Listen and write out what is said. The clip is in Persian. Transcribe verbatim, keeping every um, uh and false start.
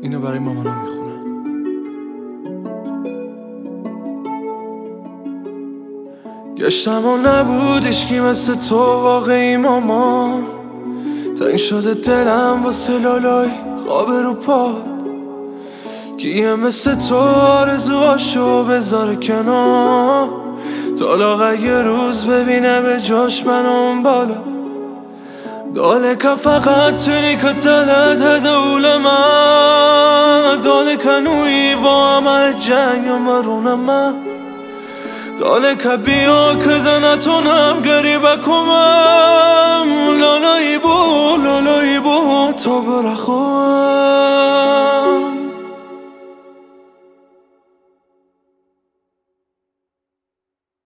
اینو برای مامانا میخونم. گشتم و نبود عشقی مثل تو واقعی مامان. تنگ شده دلم واسه لالای خواب رو پاد. کیه مثل تو آرزوهاشو بذاره کنار، تا لاغر یه روز ببینه به جاش من اون بالا. دالك فقط توني كتلت هدول ما دالك نوي بوما جنگ مرون ما دالك بیا كذا نتونم قريبكم لولوي بو لولوي بو تو برخوام